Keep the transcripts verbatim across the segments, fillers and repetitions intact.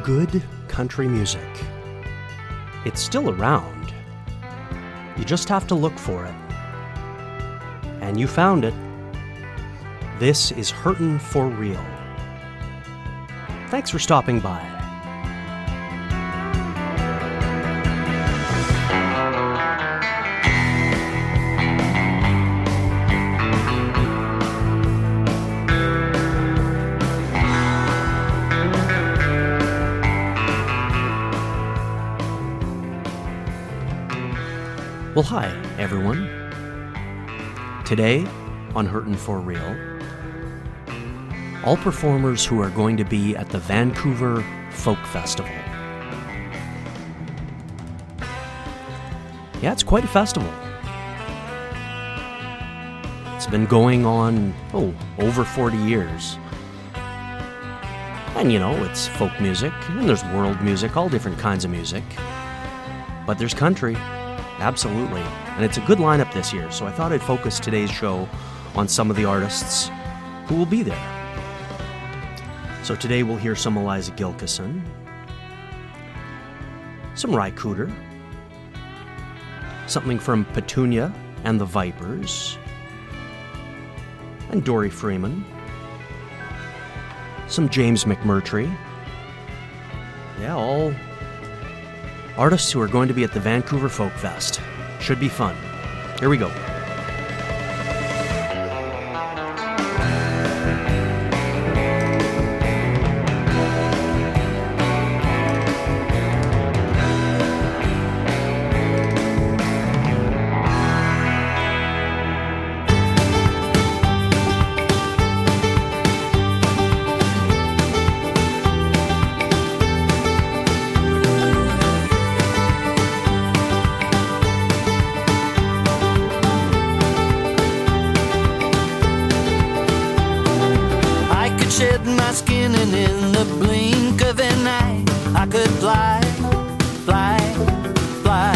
good country music. It's still around. You just have to look for it. And you found it. This is Hurtin' for Real. Thanks for stopping by. Well, hi, everyone. Today, on Hurtin' for Real, all performers who are going to be at the Vancouver Folk Festival. Yeah, it's quite a festival. It's been going on, oh, over forty years. And, you know, it's folk music, and there's world music, all different kinds of music. But there's country. Absolutely. And it's a good lineup this year, so I thought I'd focus today's show on some of the artists who will be there. So today we'll hear some Eliza Gilkyson, some Ry Cooder, something from Petunia and the Vipers, and Dory Freeman, some James McMurtry. Yeah, all artists who are going to be at the Vancouver Folk Fest. Should be fun. Here we go. Shed my skin and in the blink of an eye I could fly, fly, fly.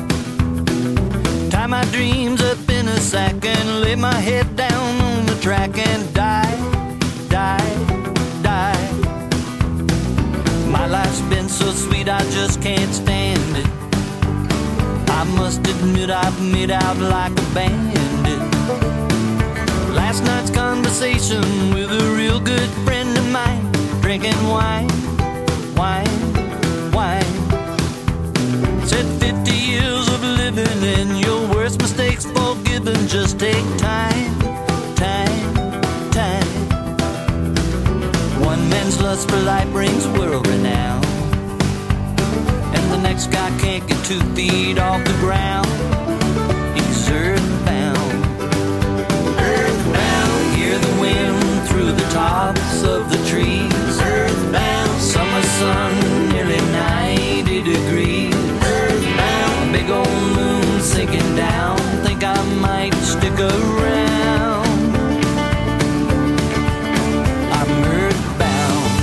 Tie my dreams up in a sack and lay my head down on the track and die, die, die. My life's been so sweet I just can't stand it. I must admit I've made out like a bandit. Last night's conversation with a real good friend of mine, drinking wine, wine, wine. Said fifty years of living and your worst mistakes forgiven. Just take time, time, time. One man's lust for life brings world renown, and the next guy can't get two feet off the ground. He's earthbound. Hear the wind through the tops of the trees. Earthbound. Summer sun, nearly ninety degrees. Earthbound. A big old moon sinking down. Think I might stick around. I'm earthbound.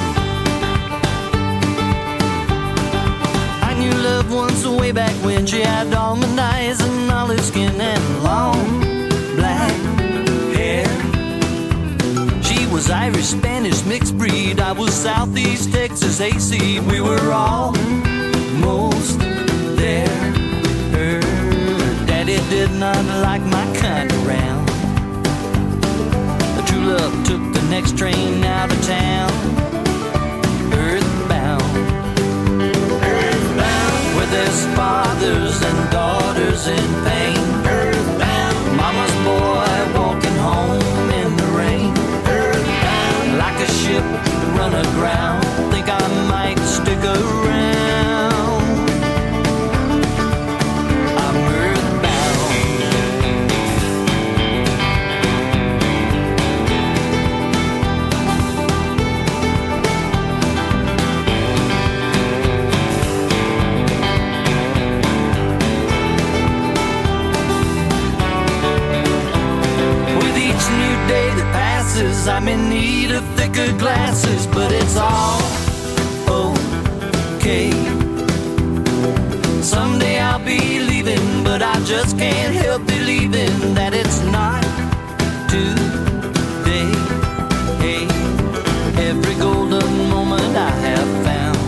I knew love once way back when she had almond eyes and olive skin and long black hair. Was Irish, Spanish, mixed breed. I was Southeast Texas, A C. We were almost there. Her daddy did not like my kind around. The true love took the next train out of town. Earthbound, earthbound, where there's fathers and daughters in pain. Earthbound, mama's boy walking home in the rain. Like a ship run aground, think I might stick around. I'm earthbound. With each new day that passes, I'm in need of thicker glasses, but it's all okay. Someday I'll be leaving, but I just can't help believing that it's not today. Hey, every golden moment I have found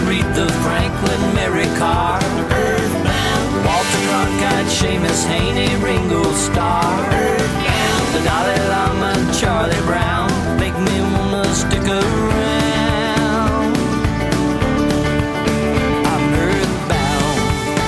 Aretha Franklin, Mary Carr, Earthbound. Walter Cronkite, Seamus Haney, Ringo Starr, Earthbound. The Dalai Lama, Charlie Brown, make me wanna stick around. I'm earthbound.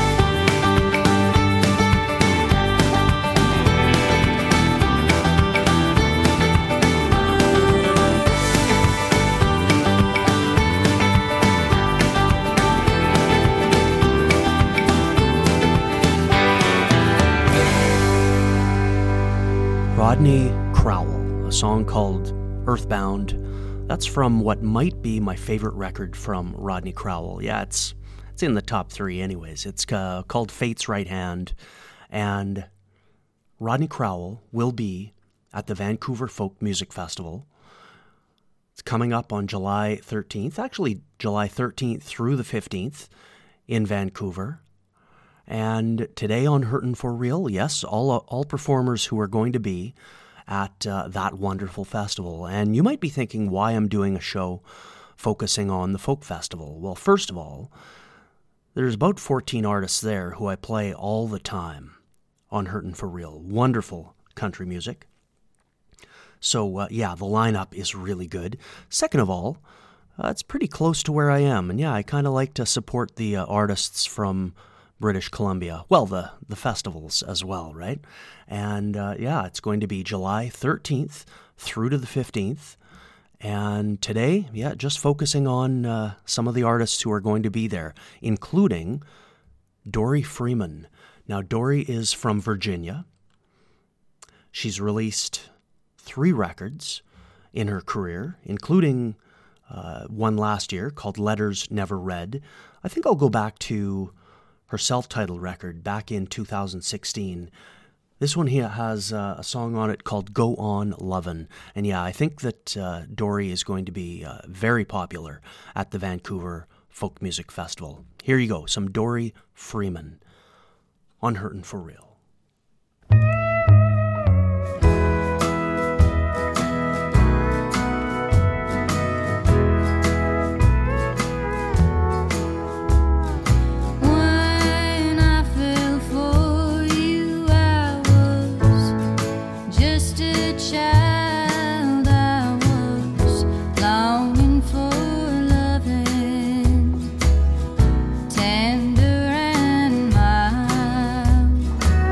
Rodney Crowell, a song called Earthbound. That's from what might be my favorite record from Rodney Crowell. Yeah, it's it's in the top three anyways. It's uh, called Fate's Right Hand, and Rodney Crowell will be at the Vancouver Folk Music Festival. It's coming up on July thirteenth, actually July thirteenth through the fifteenth in Vancouver. And today on Hurtin' For Real, yes, all all performers who are going to be at uh, that wonderful festival. And you might be thinking why I'm doing a show focusing on the folk festival. Well, first of all, there's about fourteen artists there who I play all the time on Hurtin' For Real. Wonderful country music. So, uh, yeah, the lineup is really good. Second of all, uh, it's pretty close to where I am. And yeah, I kind of like to support the uh, artists from British Columbia. Well, the, the festivals as well, right? And uh, yeah, it's going to be July thirteenth through to the fifteenth. And today, yeah, just focusing on uh, some of the artists who are going to be there, including Dory Freeman. Now, Dory is from Virginia. She's released three records in her career, including uh, one last year called Letters Never Read. I think I'll go back to her self-titled record back in two thousand sixteen. This one here has uh, a song on it called Go On Lovin'. And yeah, I think that uh, Dory is going to be uh, very popular at the Vancouver Folk Music Festival. Here you go, some Dory Freeman on Hurtin' For Real. Tender and mild.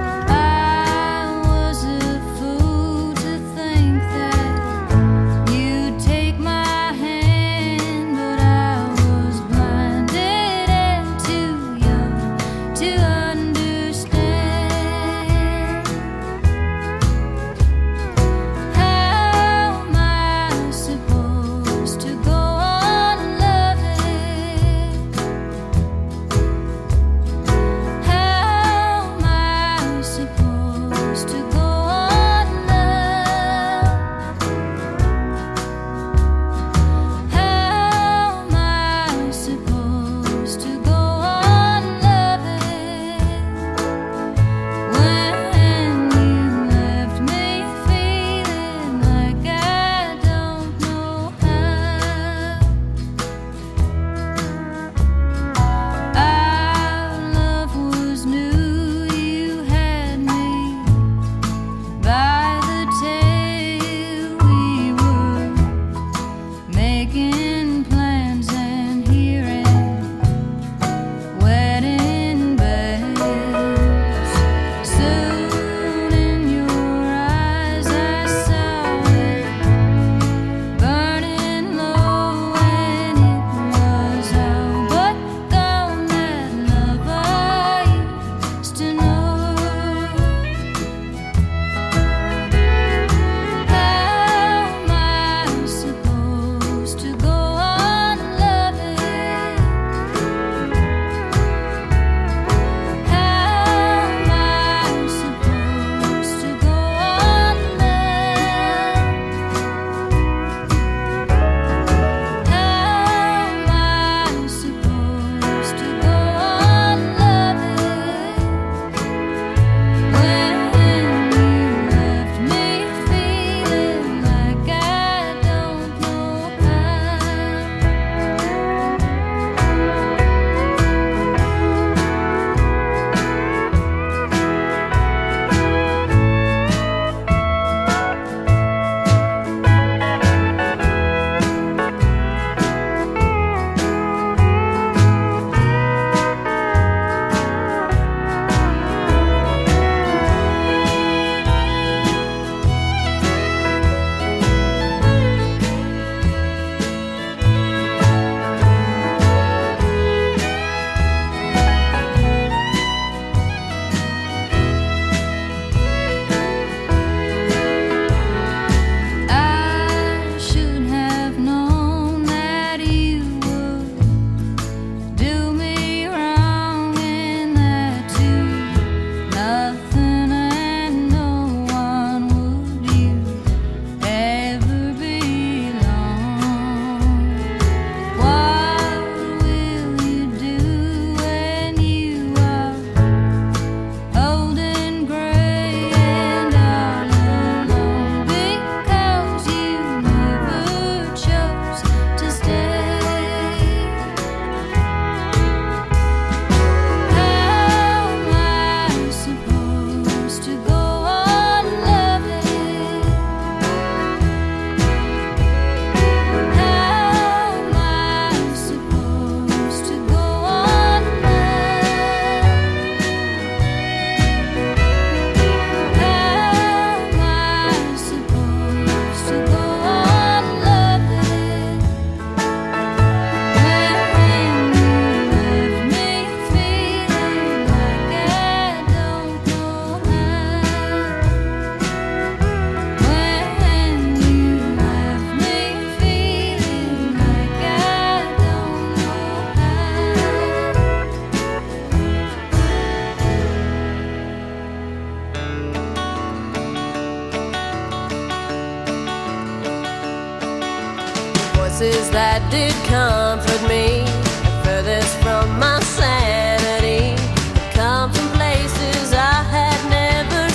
places that did comfort me, furthest from my sanity, come from places I had never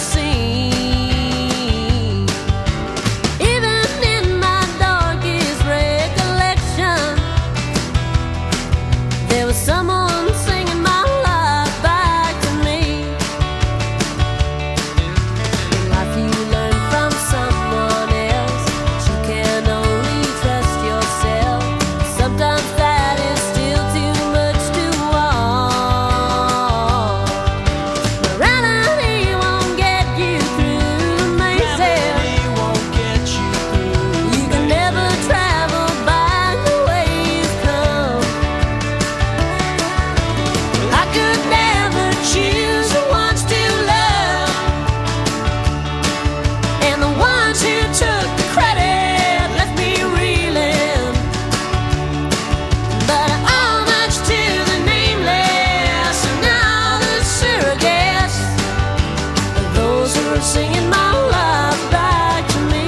seen. Even in my darkest recollection, there was someone singing my life back to me. In life you learn from someone else, but you can only trust yourself. Sometimes that is still too much to want. Morality won't get you through the mazes. You can never travel back the way you've come. I could never choose the ones to love, and the ones who took the credit left me reeling. But I owe much to the nameless and all the surrogates, those who are singing my life back to me.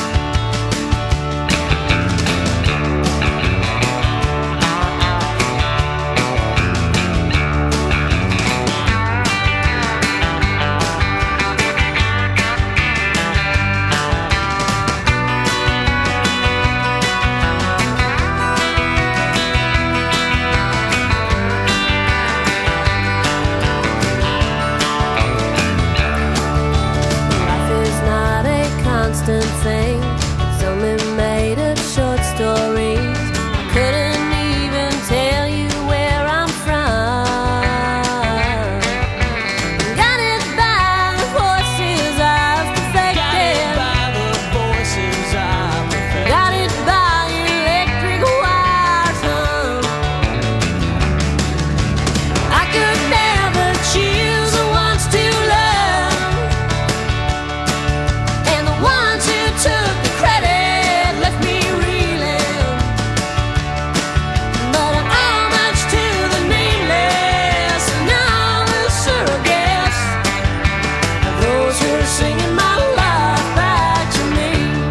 Life is not a constant thing, it's only made of short stories. I couldn't even tell you where I'm from. Guided by the voices I've perfected, guided by electric wires hung. I could never choose the ones to love, and the ones who took the credit left me reeling. But I owe much to the nameless and all the surrogates, those who are singing my life back to me.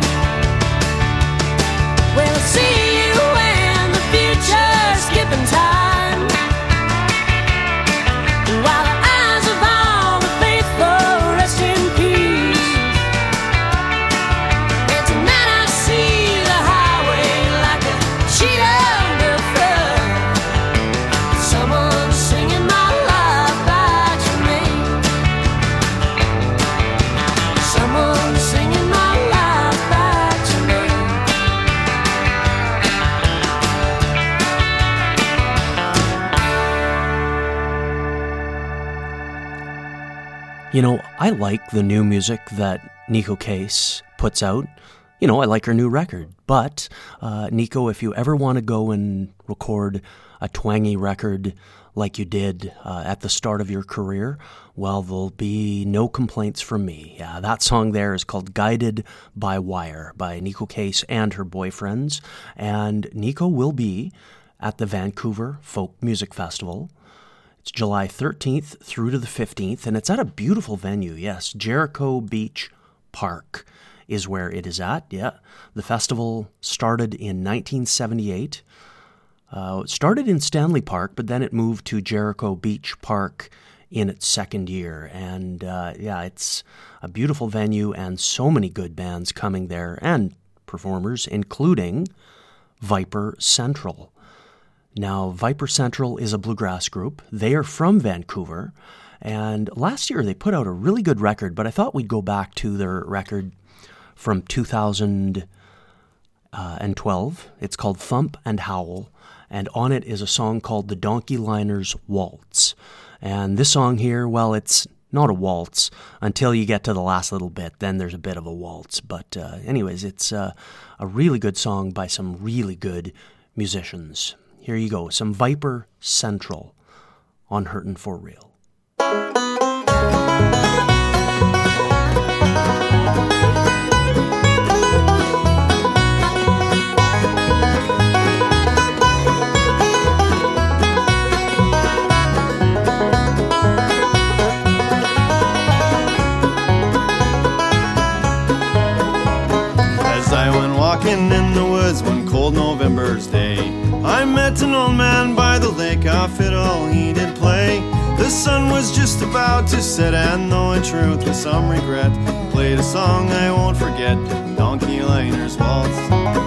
Well, I'll see you in the future, skipping time, while the eyes of all the faithful rest in peace. And tonight I see the highway like a sheet of the flood. Someone singing my life back to me. Someone singing my life back to me. You know, I like the new music that Neko Case puts out. You know, I like her new record. But, uh, Neko, if you ever want to go and record a twangy record like you did uh, at the start of your career, well, there'll be no complaints from me. Yeah, that song there is called Guided by Wire by Neko Case and her boyfriends. And Neko will be at the Vancouver Folk Music Festival. It's July thirteenth through to the fifteenth, and it's at a beautiful venue, yes. Jericho Beach Park is where it is at, yeah. The festival started in nineteen seventy-eight. Uh, it started in Stanley Park, but then it moved to Jericho Beach Park in its second year. And uh, yeah, it's a beautiful venue and so many good bands coming there and performers, including Viper Central. Now, Viper Central is a bluegrass group. They are from Vancouver, and last year they put out a really good record, but I thought we'd go back to their record from two thousand twelve. It's called Thump and Howl, and on it is a song called The Donkey Liners Waltz. And this song here, well, it's not a waltz until you get to the last little bit. Then there's a bit of a waltz. But uh, anyways, it's uh, a really good song by some really good musicians. Here you go, some Viper Central on Hurtin' For Real. As I went walking in the woods one cold November November's day. I met an old man by the lake, a fiddle he did play. The sun was just about to set, and though in truth with some regret, played a song I won't forget, Donkey Liner's Waltz.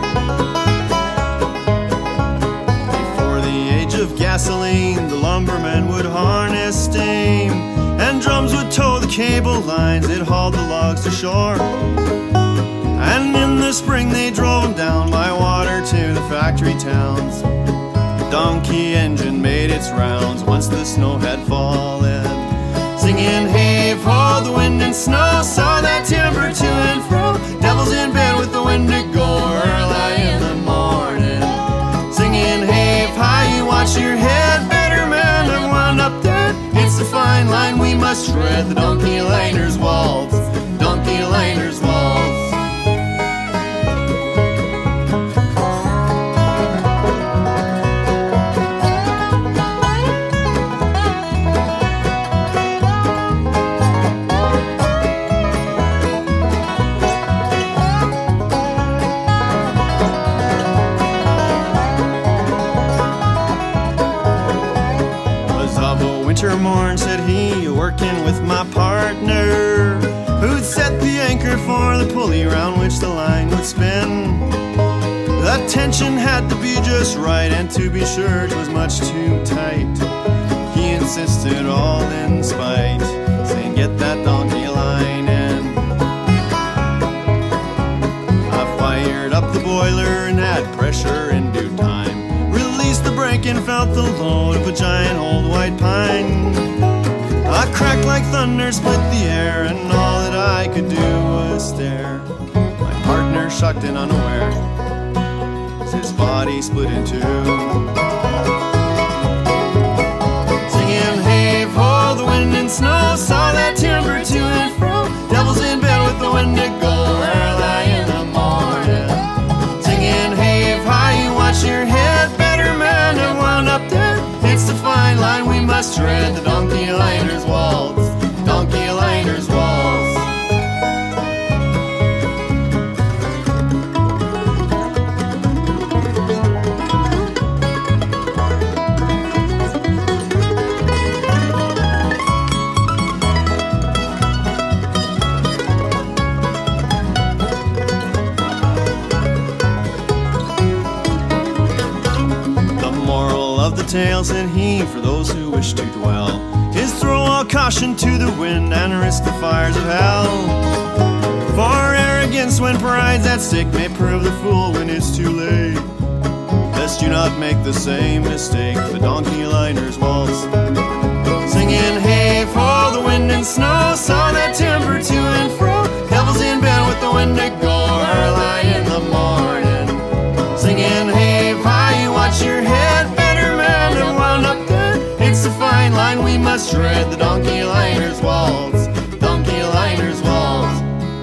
Before the age of gasoline, the lumbermen would harness steam, and drums would tow the cable lines that hauled the logs to shore. And in the spring they drove them down by water to the factory towns. The donkey engine made its rounds once the snow had fallen, singing hey-ho, the wind and snow saw that timber to and fro. Devil's in bed with the Wendigo early in the morning, singing hey-hi, you watch your head, better man, I've wound up dead. It's a fine line we must tread, the Donkey Liner's Waltz, Donkey Liner's Waltz. Winter morn, said he, working with my partner, who'd set the anchor for the pulley round which the line would spin. The tension had to be just right, and to be sure it was much too tight. He insisted all in spite, saying get that donkey line in. I fired up the boiler and had pressure in due time, released the brake and felt the load of a giant old white pine. A crack like thunder split the air, and all that I could do was stare. My partner shucked in unaware as his body split in two. Singing hey-ho, the wind and snow saw that timber to and fro. Devil's in bed with the Wendigo early in the morning, singing hey-hi, you watch your head, better man, and wound up dead. It's the fine line we must tread, the Donkey Liner's Waltz, Donkey Liner's Waltz. Tale, said he, for those who wish to dwell, is throw all caution to the wind and risk the fires of hell. For arrogance when pride's at stake may prove the fool when it's too late. Lest you not make the same mistake, the Donkey Liner's Waltz. Singing hey-ho, the wind and snow saw that timber to and fro. Devil's in bed with the Wendigo early in the morning, singing hey-hi, you watch your head, better man, and wound up dead. It's a fine line we must tread, the Donkey Liner's Waltz, Donkey Liner's Waltz.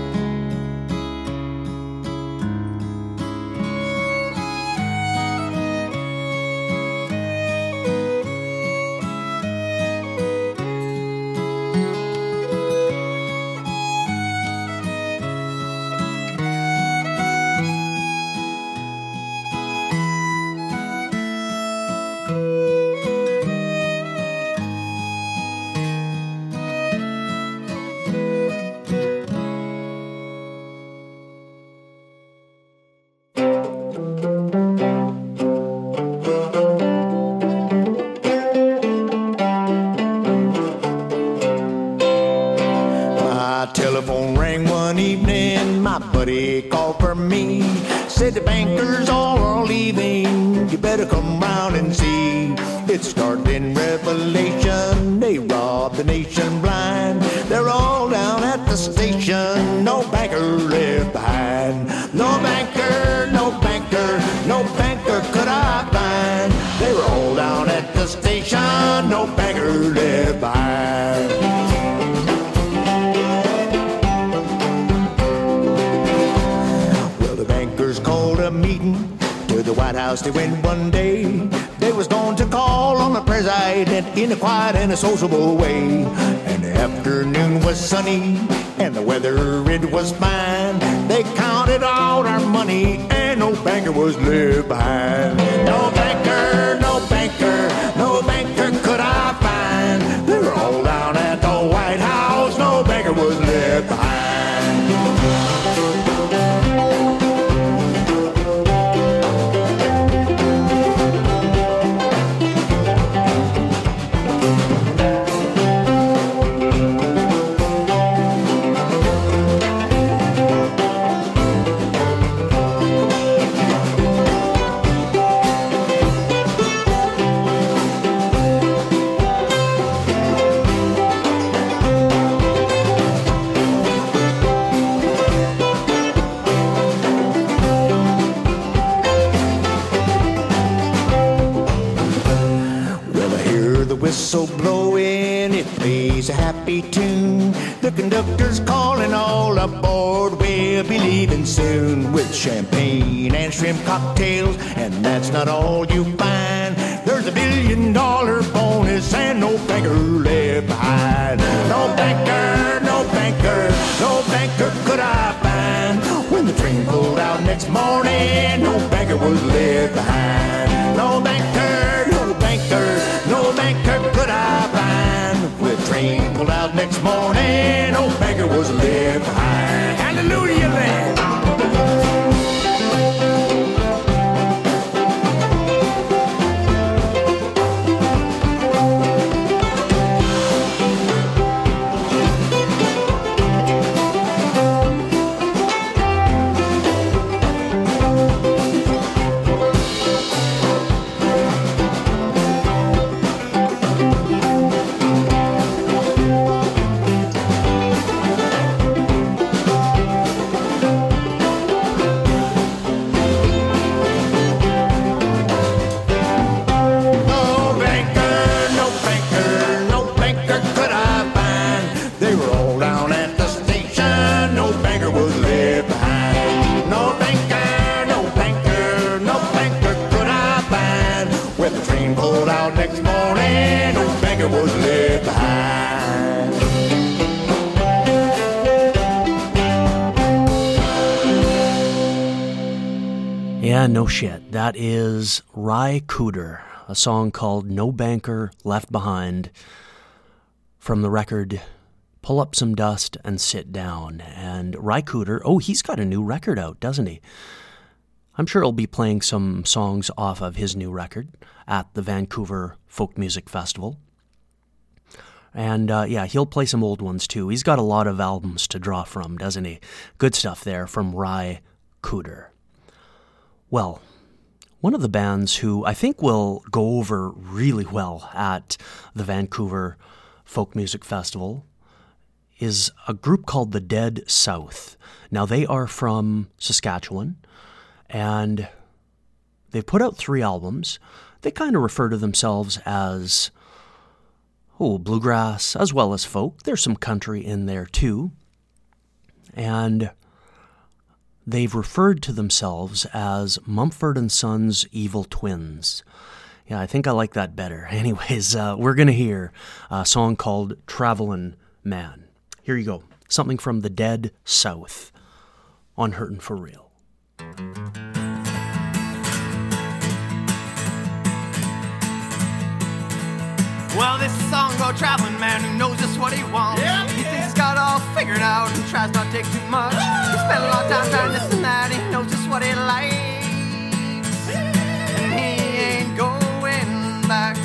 Said the bankers all are leaving, you better come round and see. It's starting revelation, they robbed the nation blind. They're all down at the station, no banker left behind. No banker, no banker, no banker could I find. They were all down at the station, no banker left behind. Meeting to the White House they went one day. They was going to call on the president in a quiet and a sociable way. And the afternoon was sunny and the weather it was fine. They counted all our money and and no banker was left behind. No banker, no banker, no banker could I find. They were all down at the White House, no banker was left behind. Whistle blowing, it plays a happy tune. The conductor's calling all aboard. We'll be leaving soon with champagne and shrimp cocktails. And that's not all you find. There's a billion dollar bonus and no banker left behind. No banker, no banker, no banker could I find. When the train pulled out next morning, no banker was left behind. No banker, no banker, no banker could I find. When the train pulled out next morning, no banker was left behind. Hallelujah, land. Yeah, no shit. That is Ry Cooder, a song called No Banker Left Behind from the record Pull Up Some Dust and Sit Down. And Ry Cooder, oh, he's got a new record out, doesn't he? I'm sure he'll be playing some songs off of his new record at the Vancouver Folk Music Festival. And uh, yeah, he'll play some old ones too. He's got a lot of albums to draw from, doesn't he? Good stuff there from Ry Cooder. Well, one of the bands who I think will go over really well at the Vancouver Folk Music Festival is a group called the Dead South. Now, they are from Saskatchewan, and they've put out three albums. They kind of refer to themselves as, oh, bluegrass as well as folk. There's some country in there too. And they've referred to themselves as Mumford and Sons Evil Twins. Yeah, I think I like that better. Anyways, uh, we're going to hear a song called Travelin' Man. Here you go. Something from the Dead South on Hurtin' For Real. Well, this is a song about a traveling man who knows just what he wants. Yep, he yeah. thinks he's got it all figured out and tries not to take too much. Woo! He spent a lot of time trying this and that. He knows just what he likes, and he ain't going back.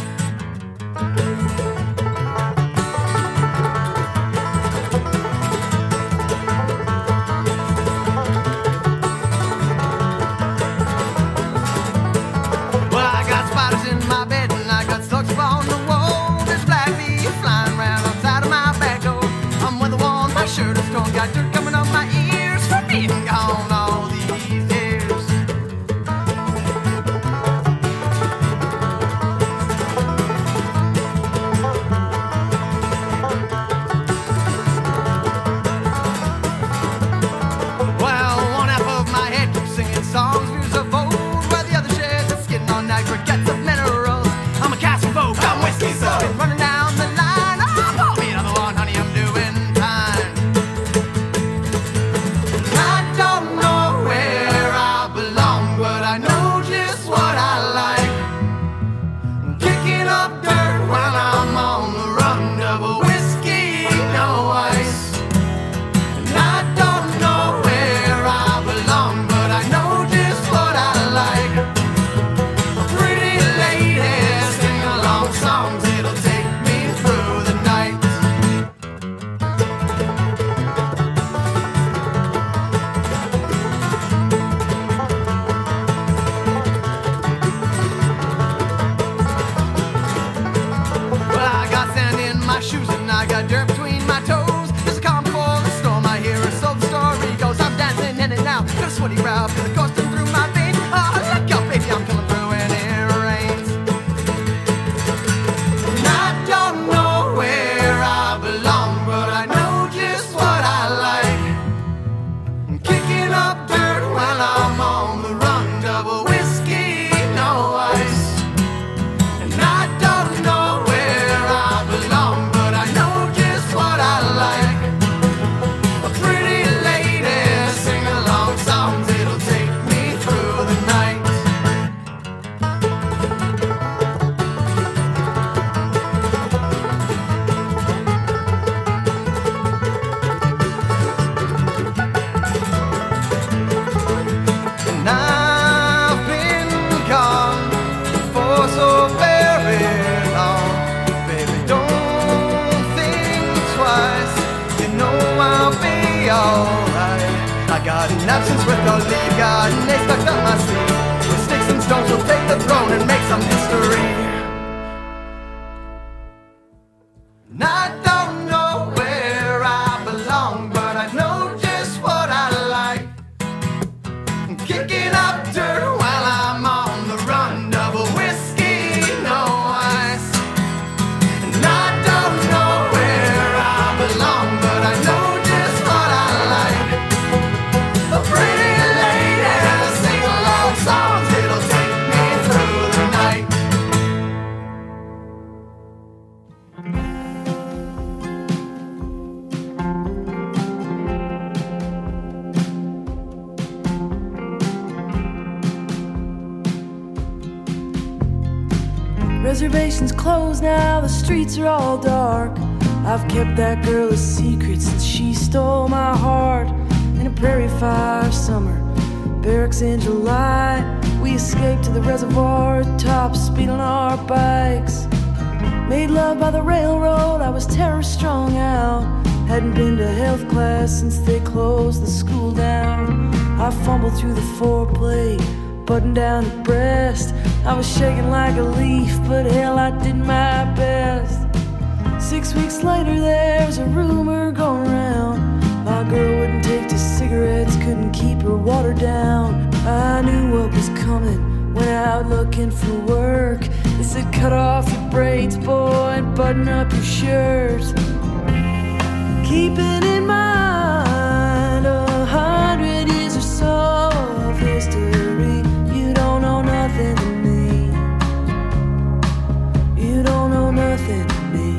Well, I got spiders in my bed and I got slugs on the wall. Flying around outside of my back door. I'm with the one, my shirt is torn. Got dirt coming up my ears for being gone all these years. absence with no leave. God, and they stuck up my sleeve. With sticks and stones will take the throne and make some history. And I don't know where I belong, but I know just what I like. Kicking up dirt while I'm on the run, double whiskey, no ice. And I don't know where I belong, but I know just what I like. A pretty lady sing love songs, it'll take me through the night. Reservations closed now, the streets are all dark. I've kept that girl a secret since she stole my heart. In a prairie fire summer, barracks in July, we escaped to the reservoir top, speed on our bikes. Made love by the railroad, I was terror strung out. Hadn't been to health class since they closed the school down. I fumbled through the foreplay, buttoned down the breast. I was shaking like a leaf, but hell, I did my best. Six weeks later, there's a rumor going around. My girl wouldn't take to cigarettes, couldn't keep her water down. I knew what was coming, went out looking for work. They said, cut off your braids, boy, and button up your shirt. Keep it in mind, a hundred years or so of history. You don't know nothing to me. You don't know nothing to me.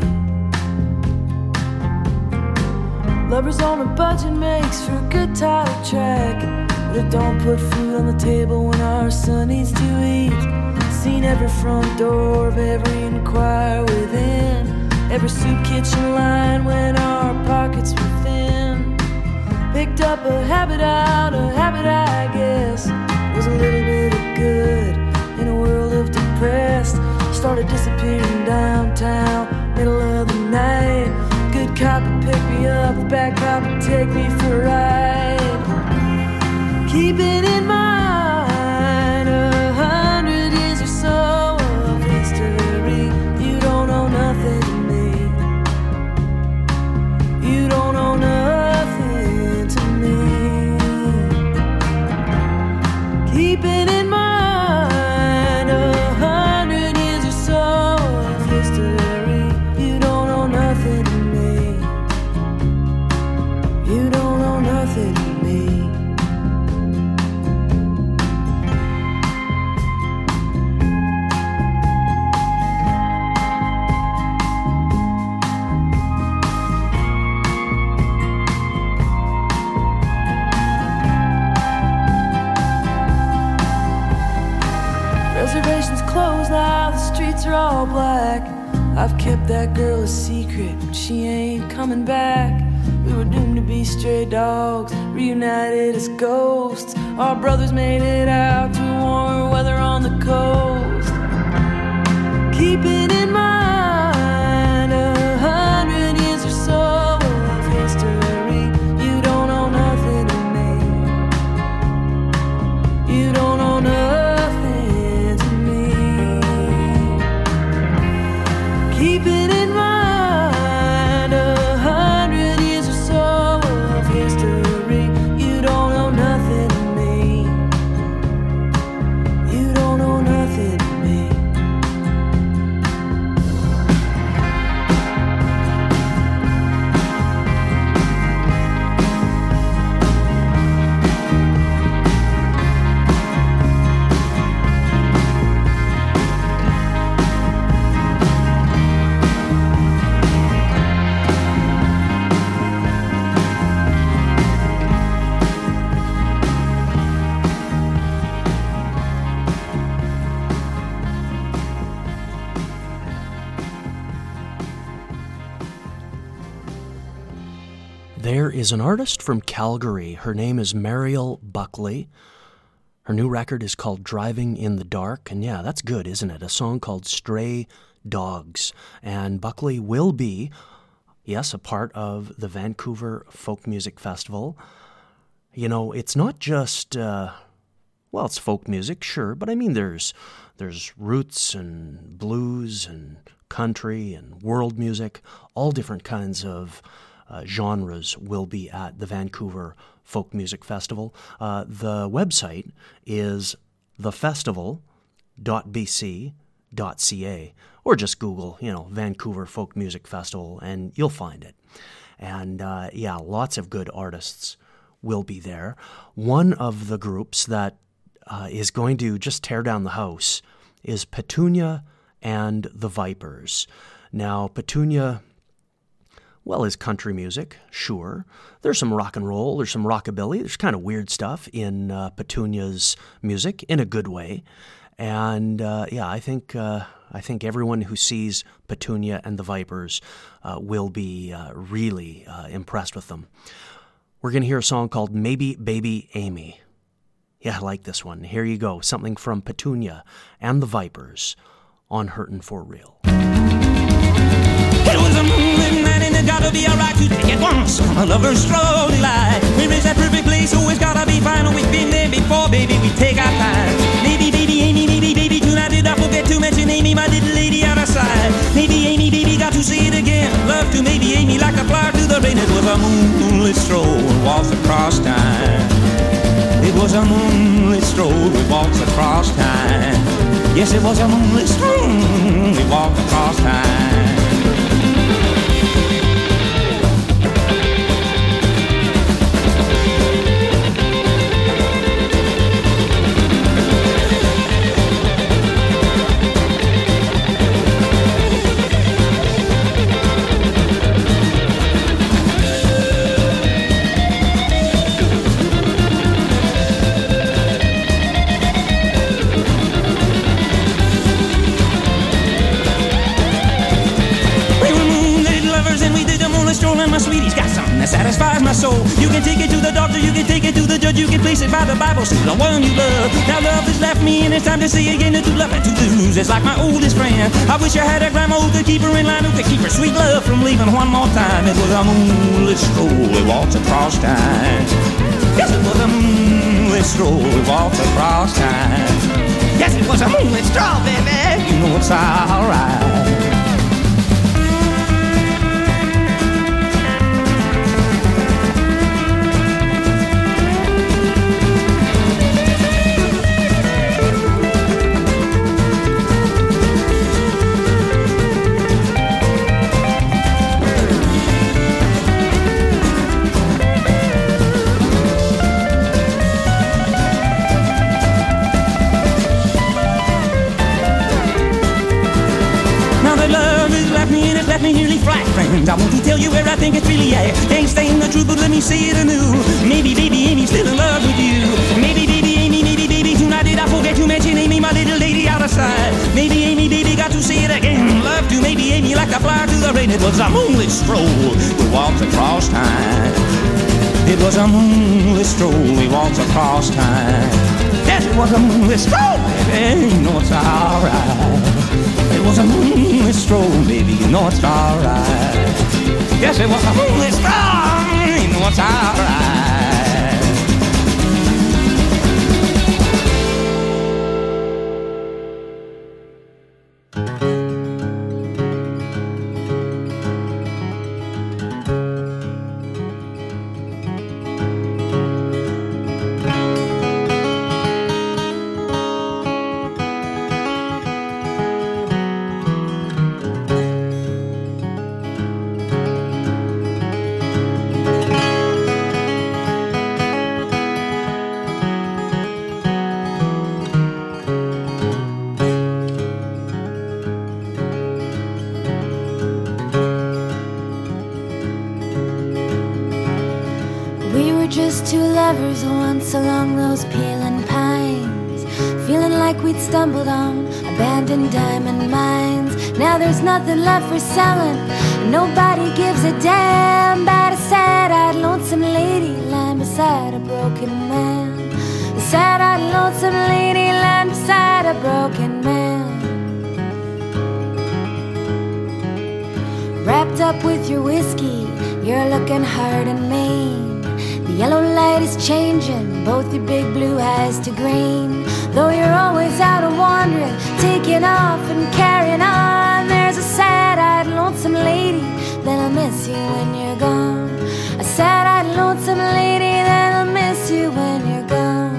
Lovers on a budget makes for a good title track, but it don't put food on the table when our son needs to eat. Seen every front door of every inquiry within, every soup kitchen line when our pockets were thin. Picked up a habit out, a habit I guess was a little bit of good in a world of depressed. Started disappearing downtown, middle of the night. Good cop would pick me up, the bad cop would take me for a ride. Keep it in mind, a hundred years or so of history. You don't know nothing to me. You don't know nothing to me. Keep it in mind, a hundred years or so of history. You don't know nothing to me. You don't know nothing to me. Reservations closed now, the streets are all black. I've kept that girl a secret, but she ain't coming back. We were doomed to be stray dogs, reunited as ghosts. Our brothers made it out to warmer weather on the coast. Keep it in mind, a hundred years or so of history. You don't know nothing to me. You don't know nothing to me. Keep it in mind, a hundred years or so of history. You don't know nothing to me. You don't know nothing to me. There is an artist from Calgary. Her name is Mariel Buckley. Her new record is called Driving in the Dark. And yeah, that's good, isn't it? A song called Stray Dogs. And Buckley will be, yes, a part of the Vancouver Folk Music Festival. you know, it's not just, uh, well, it's folk music, sure, but I mean there's there's roots and blues and country and world music, all different kinds of uh, genres will be at the Vancouver Folk Music Festival. Uh, the website is the festival dot b c dot c a, or just Google, you know, Vancouver Folk Music Festival, and you'll find it. And uh, yeah, lots of good artists will be there. One of the groups that uh, is going to just tear down the house is Petunia and the Vipers. Now, Petunia, well, is country music, sure. There's some rock and roll, there's some rockabilly, there's kind of weird stuff in uh, Petunia's music, in a good way. And uh, yeah, I think uh, I think everyone who sees Petunia and the Vipers uh, will be uh, really uh, impressed with them. We're going to hear a song called Maybe Baby Amy. Yeah, I like this one. Here you go, something from Petunia and the Vipers on Hurtin' For Real. It was a moonlit night and it gotta be alright to take it once on a lover's strolling light. Where is that perfect place? Always gotta be fine. We've been there before, baby, we take our time. Maybe, baby, Amy, maybe, baby, tonight did I forget to mention Amy, my little lady out of sight. Maybe, Amy, baby, got to say it again. Love to maybe Amy like a flower to the rain. It was a moonlit stroll, waltz across time. It was a moonlit stroll, we walked across time. Yes, it was a moonlit stroll, we walked across time. My sweetie's got something that satisfies my soul. You can take it to the doctor, you can take it to the judge, you can place it by the Bible, still the one you love. Now love has left me and it's time to say again that to love and to lose is like my oldest friend. I wish I had a grandma who could keep her in line, who could keep her sweet love from leaving one more time. It was a moonlit stroll, we walked across time. Yes, it was a moonlit stroll, we walked across time. Yes, it was a moonlit stroll, baby. You know it's alright. Let me nearly flat, friends. I want to tell you where I think it's really at. Can't stand the truth, but let me say it anew. Maybe, baby, Amy's still in love with you. Maybe, baby, Amy, maybe, baby, tonight did I forget to mention Amy, my little lady out of sight. Maybe, Amy, baby, got to say it again. Love to maybe Amy like a flower to the rain. It was a moonlit stroll, we walked across time. It was a moonlit stroll, we walked across time. Yes, it was a moonlit stroll, baby, you know it's alright. It was a moonlit stroll, baby, you know it's alright. Yes, it was a moonlit stroll, you know it's alright. Once along those peeling pines, feeling like we'd stumbled on abandoned diamond mines. Now there's nothing left for selling, nobody gives a damn about a sad-eyed lonesome lady lying beside a broken man. A sad-eyed lonesome lady lying beside a broken man. Wrapped up with your whiskey, you're looking hard and mean. The yellow light is changing both your big blue eyes to green. Though you're always out of wandering, taking off and carrying on, there's a sad-eyed, lonesome lady that'll miss you when you're gone. A sad-eyed, lonesome lady that'll miss you when you're gone.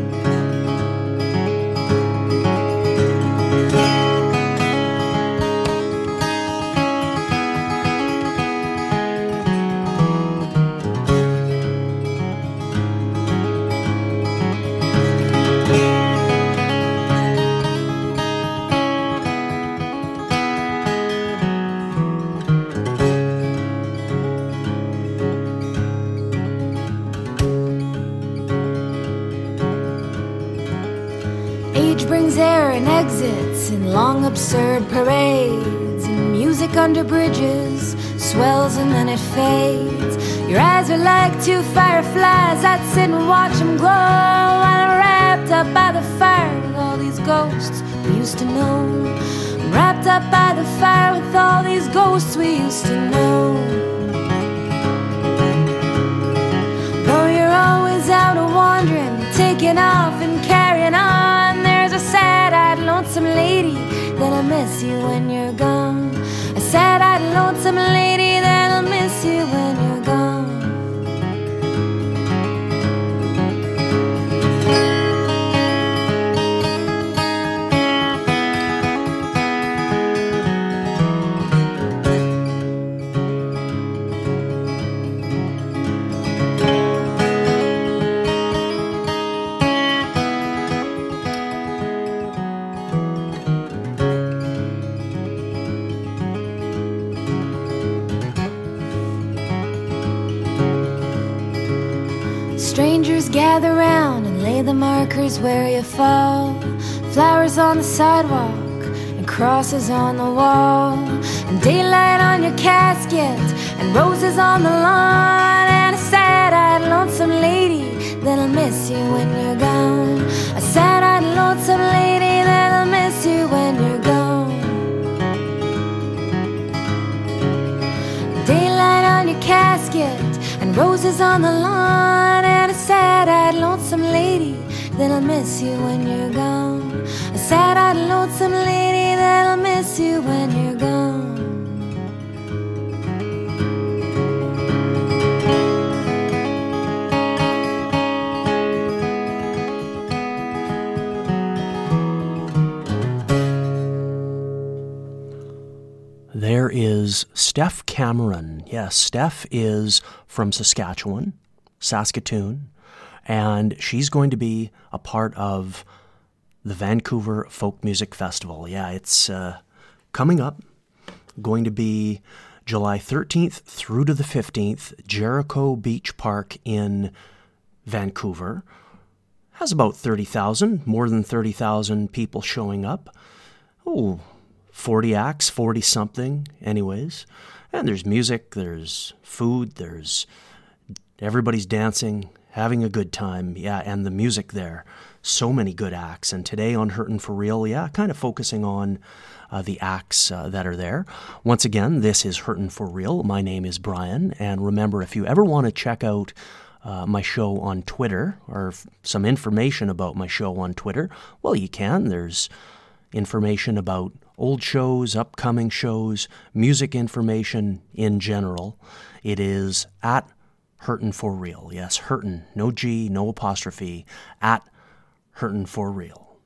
Brings air and exits in long absurd parades, and music under bridges swells and then it fades. Your eyes are like two fireflies, I'd sit and watch them glow while I'm wrapped up by the fire with all these ghosts we used to know. I'm wrapped up by the fire with all these ghosts we used to know. Though you're always out of wandering, taking off and carrying on, there's a sad-eyed, lonesome lady that'll miss you when you're gone. A sad-eyed, lonesome lady that'll miss you when you're gone. Strangers gather round and lay the markers where you fall. Flowers on the sidewalk and crosses on the wall, and daylight on your casket and roses on the lawn, and a sad-eyed, lonesome lady that'll miss you when you're gone. A sad-eyed, lonesome lady that'll miss you when you're gone. Daylight on your casket and roses on the lawn, and a sad-eyed, lonesome lady that'll miss you when you're gone. A sad-eyed, lonesome lady that'll miss you when you're gone. There is Steph Cameron. Yes, Steph is from Saskatchewan, Saskatoon, and she's going to be a part of the Vancouver Folk Music Festival. Yeah, it's uh, coming up, going to be July thirteenth through to the fifteenth, Jericho Beach Park in Vancouver. Has about thirty thousand, more than thirty thousand people showing up. Oh, forty acts, forty-something anyways. And there's music, there's food, there's everybody's dancing, having a good time. Yeah, and the music there. So many good acts. And today on Hurtin' For Real, yeah, kind of focusing on uh, the acts uh, that are there. Once again, this is Hurtin' For Real. My name is Brian. And remember, if you ever want to check out uh, my show on Twitter, or f- some information about my show on Twitter, well, you can. There's information about old shows, upcoming shows, music information in general. It is at Hurtin' For Real. Yes, Hurtin', no G, no apostrophe, at Hurtin' For Real.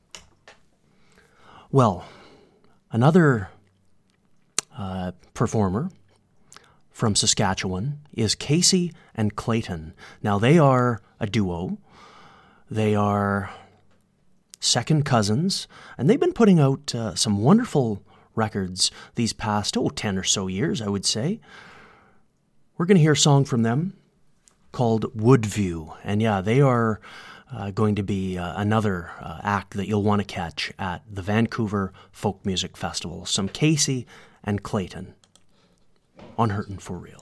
Well, another uh, performer from Saskatchewan is Casey and Clayton. Now, they are a duo. They are second cousins, and they've been putting out uh, some wonderful records these past, oh, ten or so years, I would say. We're going to hear a song from them called Woodview, and yeah, they are uh, going to be uh, another uh, act that you'll want to catch at the Vancouver Folk Music Festival. Some Casey and Clayton on Hurtin' For Real.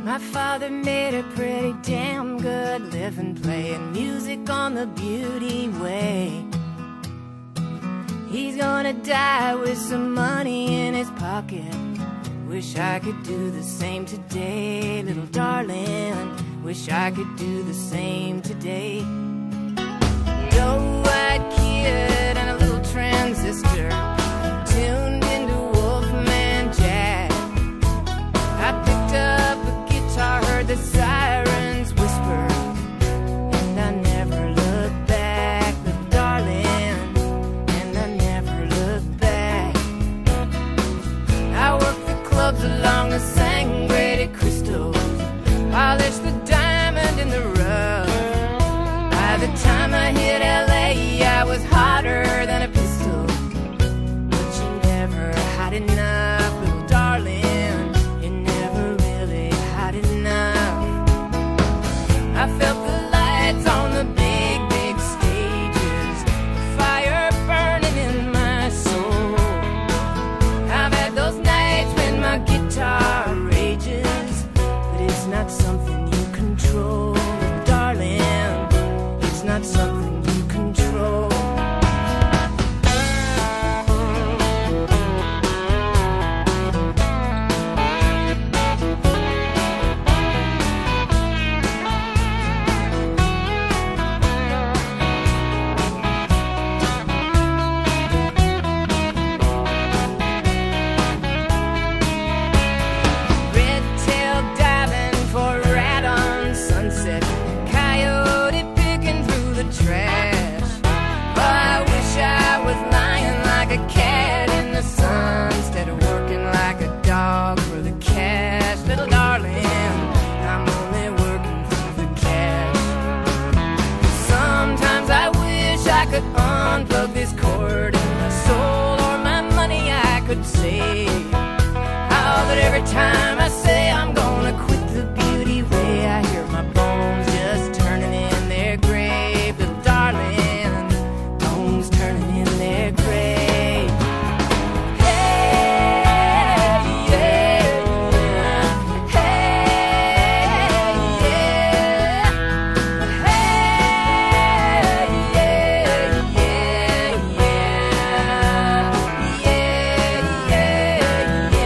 My father made a pretty damn good living playing music on the Beauty Way. He's gonna die with some money in his pocket. Wish I could do the same today, little darling. Wish I could do the same today. Doe-eyed kid and a little transistor tuned into Wolfman Jack. I picked up a guitar, heard the sirens whisper, and I never looked back, little darling, and I never looked back. I worked the clubs along the Sangre de Cristals, polished the diamond in the rough. By the time I hit L A, I was hotter than a pistol, but you never had enough, little darling. You never really had enough. I felt the lights on the big, big stages, fire burning in my soul. I've had those nights when my guitar rages, but it's not something you control, darling. It's not something you control. Red-tailed diving for a rat on Sunset, coyote picking through the trash. Oh, I wish I was lying like a cat in the sun instead of working like a dog for the cash, little darling. I'm only working for the cash. Sometimes I wish I could unplug this cord and my soul or my money I could save. Oh, but every time I say I'm gonna quit the Beauty Way, I hear my bones just turning in their grave, little darling, bones turning in their grave. Hey, yeah, hey, yeah, hey, yeah, yeah, yeah, yeah,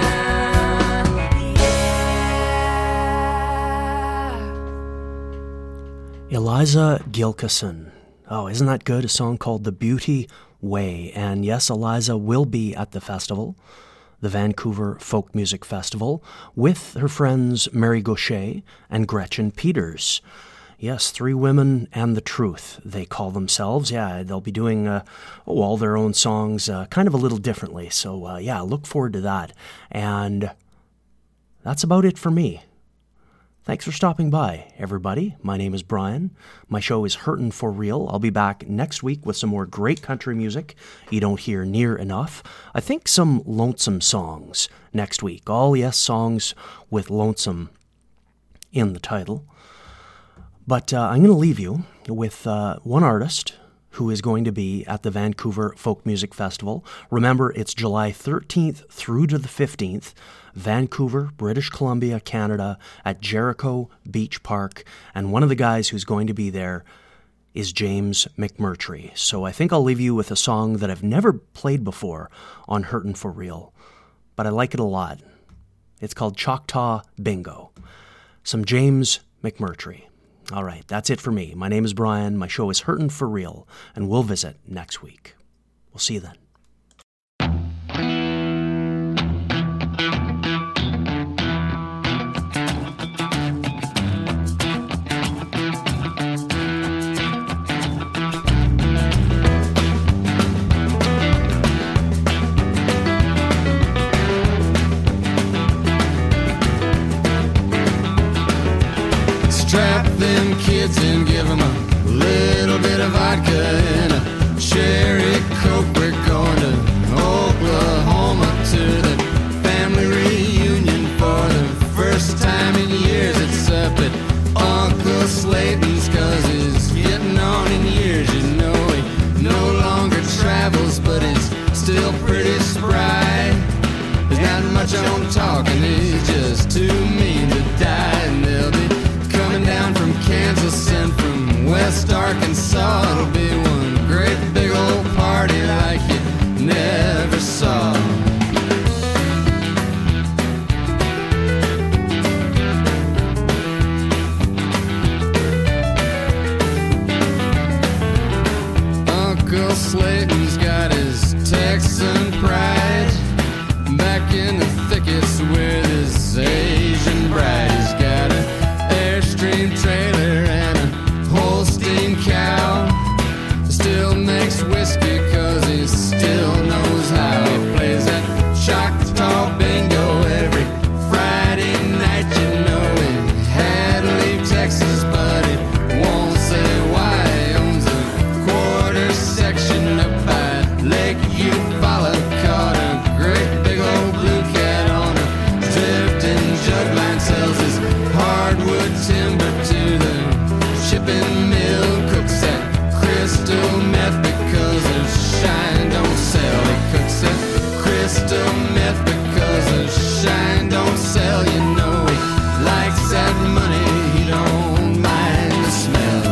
yeah, yeah. Eliza Gilkyson. Oh, isn't that good? A song called The Beauty Way. And yes, Eliza will be at the festival, the Vancouver Folk Music Festival, with her friends Mary Gaucher and Gretchen Peters. Yes, three women and the truth, they call themselves. Yeah, they'll be doing uh, oh, all their own songs uh, kind of a little differently. So uh, yeah, look forward to that. And that's about it for me. Thanks for stopping by, everybody. My name is Brian. My show is Hurtin' for Real. I'll be back next week with some more great country music you don't hear near enough. I think some lonesome songs next week. All, yes, songs with lonesome in the title. But uh, I'm going to leave you with uh, one artist who is going to be at the Vancouver Folk Music Festival. Remember, it's July thirteenth through to the fifteenth. Vancouver, British Columbia, Canada, at Jericho Beach Park. And one of the guys who's going to be there is James McMurtry. So I think I'll leave you with a song that I've never played before on Hurtin' for Real, but I like it a lot. It's called Choctaw Bingo. Some James McMurtry. All right, that's it for me. My name is Brian. My show is Hurtin' for Real, and we'll visit next week. We'll see you then. Strap them kids and give them a little bit of vodka and a cherry coke. We're going to Oklahoma to the family reunion for the first time in years. It's up at Uncle Slayton's 'cause he's getting on in years. You know he no longer travels, but he's still pretty spry. There's not much on talking, he's just too mean to die. saw. It'll be one great big old party like you never saw. Uncle Slayton's got his Texan pride, back in the thickets with his Asian bride. He's got an Airstream trailer and a Holstein cow. Still makes whiskey cause he still knows how. He plays that Choctaw bingo every Friday night. You know he had to leave Texas, but he won't say why. He owns a quarter section up by Lake Eufaula. Caught a great big old blue cat on a drifting jug line. Sells his hardwood timber to the shipping mill. Cooks that crystal meth because the shine don't sell. He cooks that crystal meth because the shine don't sell. You know he likes that money, he don't mind the smell.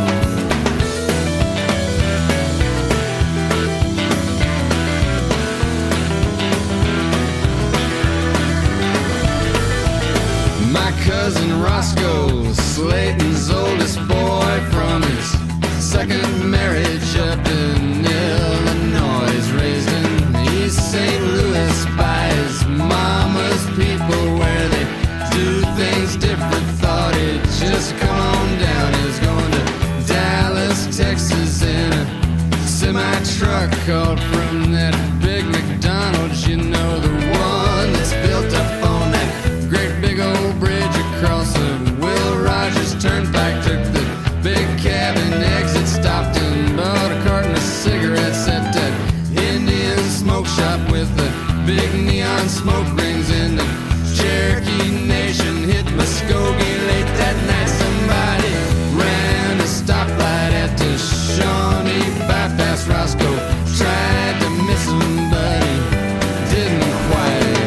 My cousin Roscoe, Slayton's oldest boy, from his second marriage up in Illinois. He's raised in East Saint Louis by his mama's people, where they do things different. Thought he'd just come on down. He was going to Dallas, Texas in a semi-truck, called from that big McDonald's, you know, the one that's built up on that great big old bridge across the Will Rogers Turnpike. Took the big cabin exit, stopped and bought a carton of cigarettes at that Indian smoke shop with the big neon smoke rings in the Cherokee Nation. Hit Muskogee late that night. Somebody ran a stoplight at the Shawnee bypass. Roscoe tried to miss him, but he didn't quite.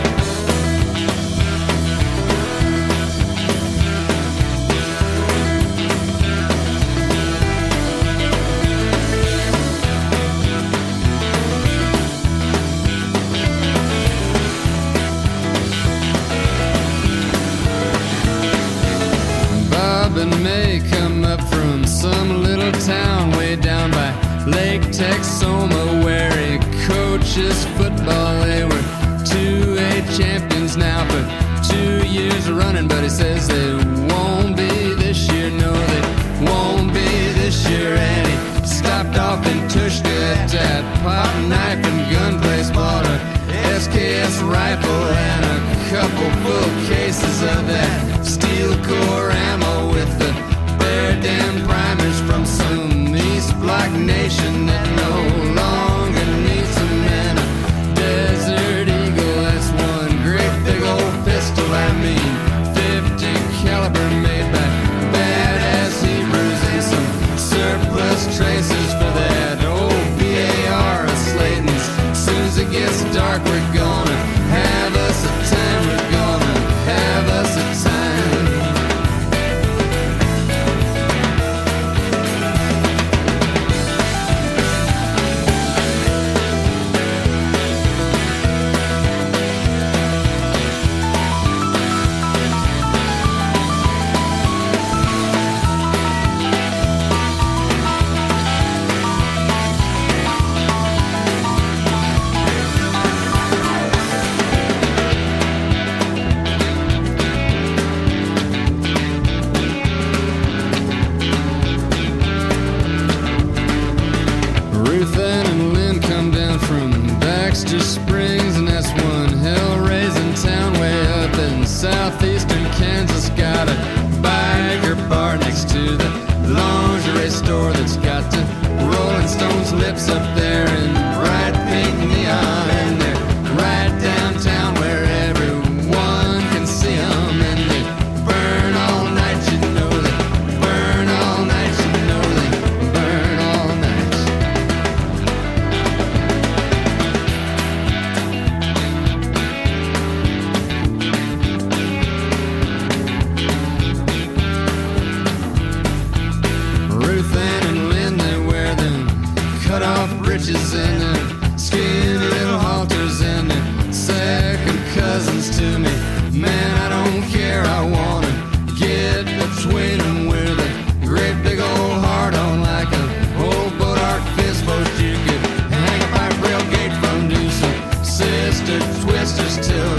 Bob and May come up from some little town way down by Lake Texoma, where he coaches football. They were two A champions now for two years running, but he says they won't be this year. No, they won't be this year. And he stopped off in Tushka at that pot knife and gun place, bought a S K S rifle and a couple full cases of that steel core ammo with the bare damn primers from some East Block nation that no longer needs them. And a Desert Eagle, that's one great big old pistol. I mean, fifty caliber made by badass Hebrews, and some surplus traces for that old B A R of Slayton's. Soon as it gets dark, we're gonna have us a time. We're gonna have us a time. investors till